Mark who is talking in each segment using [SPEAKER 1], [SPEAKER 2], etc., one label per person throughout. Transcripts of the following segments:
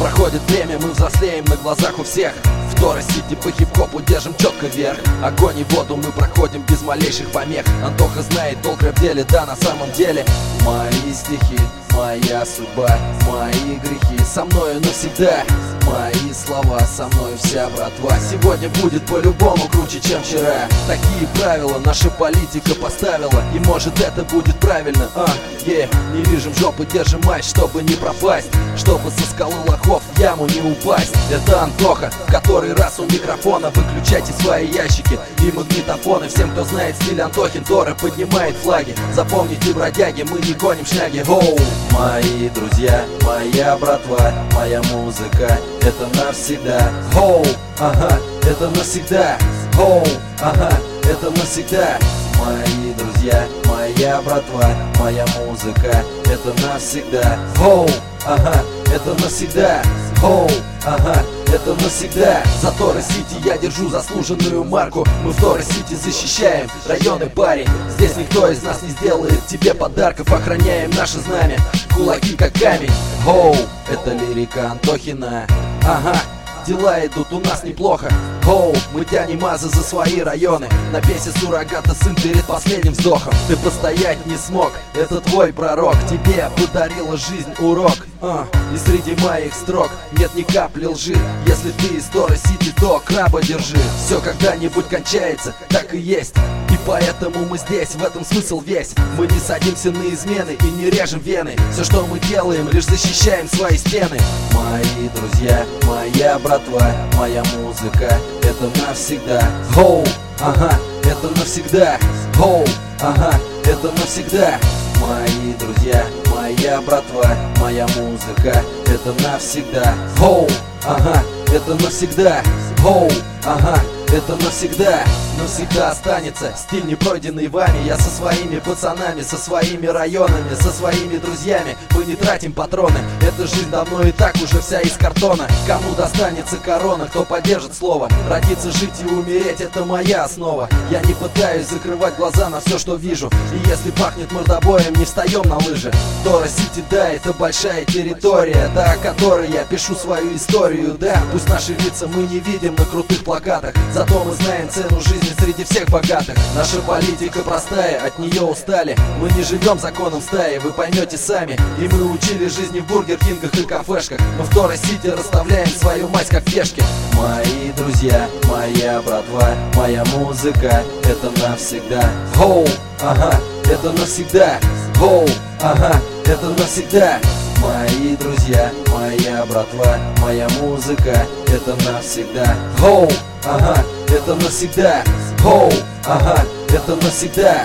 [SPEAKER 1] Проходит время, мы взрослеем на глазах у всех. В Торос Сити по хип-хопу держим четко вверх. Огонь и воду мы проходим без малейших помех. Антоха знает толк рэп деле, да на самом деле. Мои стихи, моя судьба, мои грехи со мною навсегда. Мои слова, со мной вся братва. Сегодня будет по-любому круче, чем вчера. Такие правила наша политика поставила, и может это будет правильно. Не лижем жопу, держим мать, чтобы не пропасть, чтобы со скалы лохов в яму не упасть. Это Антоха, в который раз у микрофона. Выключайте свои ящики и магнитофоны. Всем, кто знает стиль Антохин, Тора поднимает флаги. Запомните, бродяги, мы не гоним шняги. Воу! Мои друзья, моя братва, моя музыка, это навсегда. Хоу, ага, это навсегда. Хоу, ага, это навсегда. Мои друзья, моя братва, моя музыка, это навсегда. Хоу, ага, это навсегда. Хоу, ага, это навсегда. За Торос Сити я держу заслуженную марку. Мы в Торос Сити защищаем районы, парень. Здесь никто из нас не сделает тебе подарков. Охраняем наше знамя, кулаки как камень. Хоу, это лирика Антохина. Ага, дела идут у нас неплохо. Хоу, мы тянем азы за свои районы. На песе суррогата сын перед последним вздохом. Ты постоять не смог, это твой пророк. Тебе подарила жизнь урок. И среди моих строк нет ни капли лжи. Если ты из Торос Сити, то краба держи. Все когда-нибудь кончается, так и есть. И поэтому мы здесь, в этом смысл весь. Мы не садимся на измены и не режем вены. Все, что мы делаем, лишь защищаем свои стены. Мои друзья, моя братва, моя музыка, это навсегда. Хоу, ага, это навсегда. Хоу, ага, это навсегда. Мои друзья, моя братва, моя музыка, это навсегда. Хоу, ага, это навсегда. Хоу, ага, это навсегда. Навсегда останется стиль, не пройденный вами. Я со своими пацанами, со своими районами, со своими друзьями. Мы не тратим патроны, эта жизнь давно и так уже вся из картона. Кому достанется корона, кто поддержит слово. Родиться, жить и умереть — это моя основа. Я не пытаюсь закрывать глаза на все, что вижу. И если пахнет мордобоем, не встаем на лыжи. Торос Сити, да, это большая территория, да, о которой я пишу свою историю, да. Пусть наши лица мы не видим на крутых плакатах, зато мы знаем цену жизни среди всех богатых. Наша политика простая, от нее устали. Мы не живем законом стаи, вы поймете сами. И мы учили жизни в Бургер Кингах и кафешках, но в Торос Сити расставляем свою мать как пешки. Мои друзья, моя братва, моя музыка, это навсегда. Хоу, ага, это навсегда. Хоу, ага, это навсегда. Мои друзья, моя братва, моя музыка, это навсегда. Хоу, ага, это навсегда. Хоу, ага, это навсегда.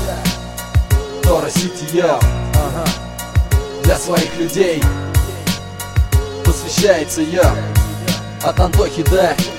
[SPEAKER 1] Торос Сити, я, ага, для своих людей посвящается я. От Антохи, да.